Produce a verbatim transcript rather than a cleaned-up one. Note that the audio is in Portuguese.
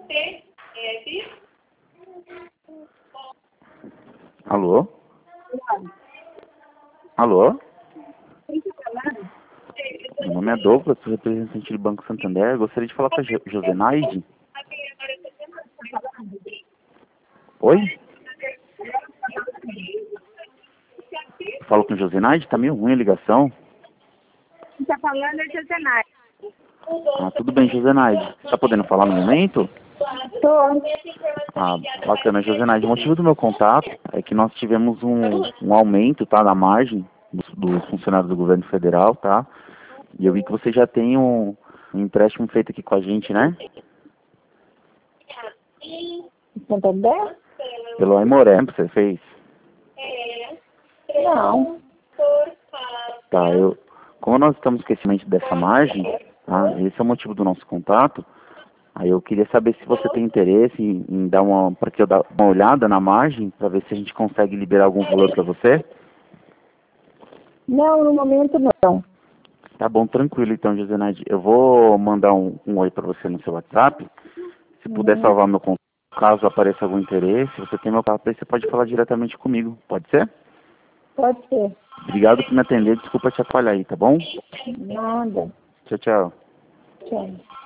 Alô? Alô? Meu nome é Douglas, sou representante do Banco Santander. Gostaria de falar com a Jo- Josenaide. Oi? Falo com a Josenaide? Tá meio ruim a ligação. Quem está falando é Josenai. Ah, tudo bem, Josenaide. Tá podendo falar no momento? Estou. Ah, bacana, Josenaide. O motivo do meu contato é que nós tivemos um, um aumento, tá, na margem dos, dos funcionários do governo federal, tá? E eu vi que você já tem um, um empréstimo feito aqui com a gente, né? Santander? Pelo Aimoré, você fez? Não. Tá, eu... Como nós estamos com esse aumento dessa margem, tá? Esse é o motivo do nosso contato. Aí eu queria saber se você tem interesse em, em dar uma... para que eu dar uma olhada na margem, para ver se a gente consegue liberar algum valor para você. Não, no momento não. Tá bom, tranquilo então, Josenaide. Eu vou mandar um, um oi para você no seu WhatsApp. Se puder Uhum. salvar meu contato, caso apareça algum interesse, você tem meu contato aí, você pode falar diretamente comigo. Pode ser? Pode ser. Obrigado por me atender. Desculpa te atrapalhar aí, tá bom? Nada. Tchau, tchau. Tchau.